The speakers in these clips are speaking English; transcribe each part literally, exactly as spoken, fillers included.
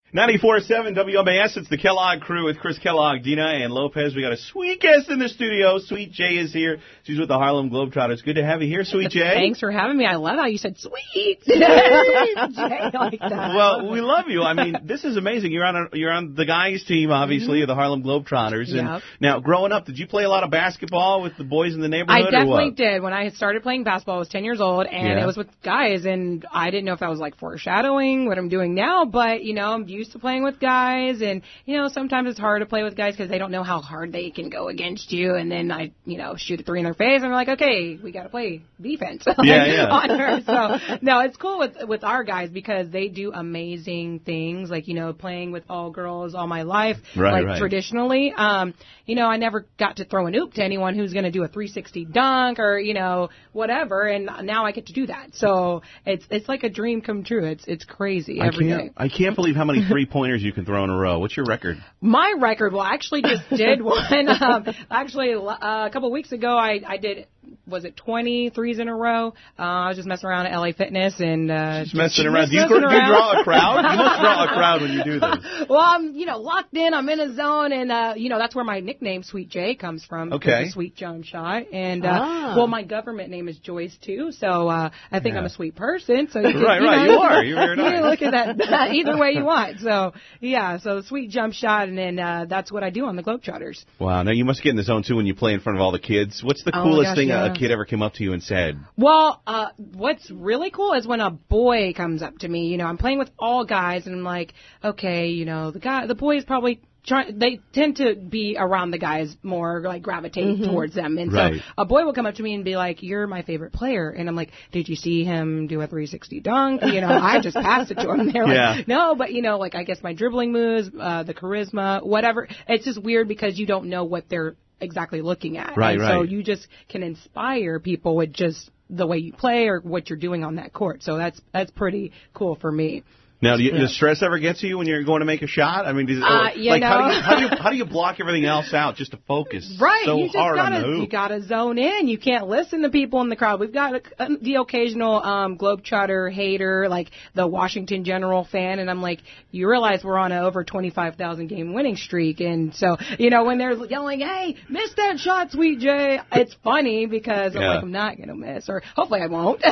ninety-four point seven W M A S, it's the Kellogg Crew with Chris Kellogg, Dina, and Lopez. We got a sweet guest in the studio. Sweet J is here. She's with the Harlem Globetrotters. Good to have you here, Sweet J. Thanks for having me. I love how you said sweet. Sweet J like that. Well, we love you. I mean, this is amazing. You're on a, you're on the guys' team, obviously, mm-hmm. of the Harlem Globetrotters. And yep. Now, growing up, did you play a lot of basketball with the boys in the neighborhood? I definitely or what? did. When I started playing basketball, I was ten years old, and yeah. it was with guys, and I didn't know if that was like foreshadowing what I'm doing now, but, you know, I'm used to playing with guys. And, you know, sometimes it's hard to play with guys because they don't know how hard they can go against you. And then I, you know, shoot a three in their face and they're like, okay, we got to play defense like, yeah, yeah. on her. So, no, it's cool with with our guys because they do amazing things. Like, you know, playing with all girls all my life, right, like right. traditionally. Um, you know, I never got to throw an oop to anyone who's going to do a three sixty dunk or, you know, whatever. And now I get to do that. So it's it's like a dream come true. It's it's crazy every I can't, day. I can't believe how many three-pointers you can throw in a row. What's your record? My record, well, I actually just did one. Um, actually, uh, a couple of weeks ago, I, I did, was it twenty threes in a row? Uh, I was just messing around at L A Fitness and uh, just messing just around. Do you, messing do you draw a crowd? You must draw a crowd when you do this. Well, I'm, you know, locked in. I'm in a zone, and uh, you know, that's where my nickname Sweet J comes from. Okay. The sweet jump shot, and uh, ah. well, my government name is Joyce too, so uh, I think yeah. I'm a sweet person. So you can, right, you right, know, you are. You're very nice. You look at that either way you want. So yeah, so sweet jump shot, and then uh, that's what I do on the Globetrotters. Wow. Now you must get in the zone too when you play in front of all the kids. What's the Oh, coolest gosh, thing yeah. a kid ever came up to you and said? Well, uh, what's really cool is when a boy comes up to me. You know, I'm playing with all guys, and I'm like, okay, you know, the guy, the boy is probably trying. They tend to be around the guys more, like gravitate mm-hmm. towards them. And right. so a boy will come up to me and be like, "You're my favorite player," and I'm like, "Did you see him do a three sixty dunk?" You know, I just passed it to him. They're yeah. like, "No," but you know, like I guess my dribbling moves, uh, the charisma, whatever. It's just weird because you don't know what they're exactly looking at. Right, and right. So you just can inspire people with just the way you play or what you're doing on that court. So that's that's pretty cool for me. Now, do you, Yeah. does stress ever get to you when you're going to make a shot? I mean, does, Uh, you like know. how do you how do you how do you block everything else out just to focus Right, so you just hard gotta on the hoop? you gotta zone in. You can't listen to people in the crowd. We've got a, the occasional um, Globetrotter hater, like the Washington General fan, and I'm like, you realize we're on an over twenty-five thousand game winning streak, and so you know when they're yelling, "Hey, miss that shot, Sweet J," it's funny because I'm Yeah. like, I'm not gonna miss, or hopefully I won't.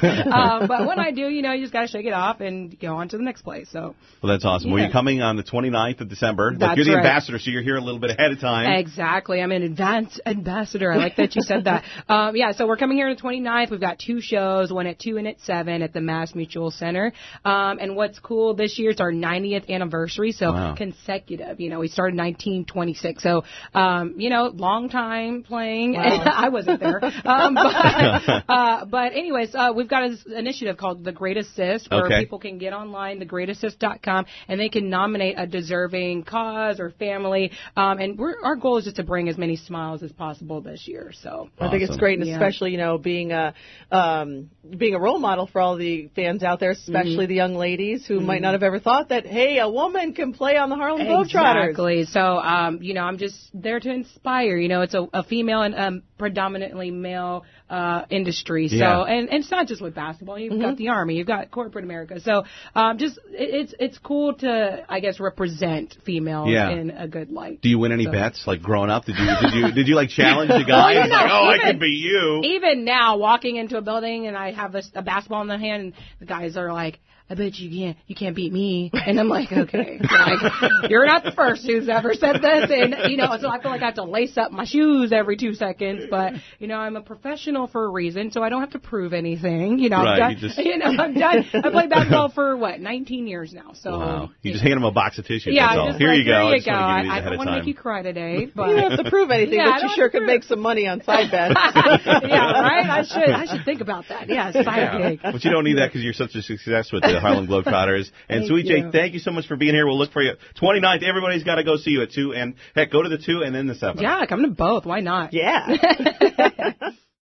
um, but when I do, you know, you just gotta shake it off and go on to the next play. So. Well, that's awesome. Yeah. Well, you're coming on the twenty-ninth of December. Look, That's you're the right. ambassador, so you're here a little bit ahead of time. Exactly. I'm an advanced ambassador. I like that you said that. Um, yeah, so we're coming here on the twenty-ninth. We've got two shows, one at two and at seven at the Mass Mutual Center. Um, and what's cool this year, it's our ninetieth anniversary, so wow. consecutive. You know, we started in nineteen twenty-six. So, um, you know, long time playing. Wow. I wasn't there. Um, but, uh, but anyways, uh, we've got this initiative called The Great Assist where Okay. people can get online, the great assist dot com, and they can nominate a deserving cause or family. Um, and we're, our goal is just to bring as many smiles as possible this year. So I think it's Awesome. great, and Yeah. especially, you know, being a um, being a role model for all the fans out there, especially Mm-hmm. the young ladies who mm-hmm. might not have ever thought that, hey, a woman can play on the Harlem Globetrotters. Exactly. So, um, you know, I'm just there to inspire. You know, it's a, a female and um, predominantly male uh, industry. So, Yeah. and, and it's not just with basketball. You've Mm-hmm. got the Army. You've got corporate America. So, um, just it, it's it's cool to, I guess, represent females Yeah. in a good light. Do you win any So- bets? Like growing up, did you did you did you like challenge the guy? Well, He's you like, know, oh, I even- could be you. Even now, walking into a building and I have a, a basketball in the hand, and the guys are like, "I bet you can't, you can't beat me." And I'm like, okay, like, you're not the first who's ever said this. And, you know, so I feel like I have to lace up my shoes every two seconds. But, you know, I'm a professional for a reason, so I don't have to prove anything. You know, Right, I'm done, you just- you know, I'm done. I played basketball for, what, nineteen years now. So, Wow. You just hand him a box of tissues. yeah, that's all. just Here like, you go. Here I you just go. want to I, give you these I ahead don't of want to time. make you cry today. But You don't have to prove anything, Yeah, I but you don't sure have to could prove- make some money on side bets. yeah, right? I should, I should think about that. Yeah, side Yeah. gig. But you don't need that because you're such a success with the Harlem Globetrotters. And Thank Sweet J, you. thank you so much for being here. We'll look for you. twenty-ninth, everybody's got to go see you at two. And, heck, go to the two and then the seven. Yeah, come to both. Why not? Yeah.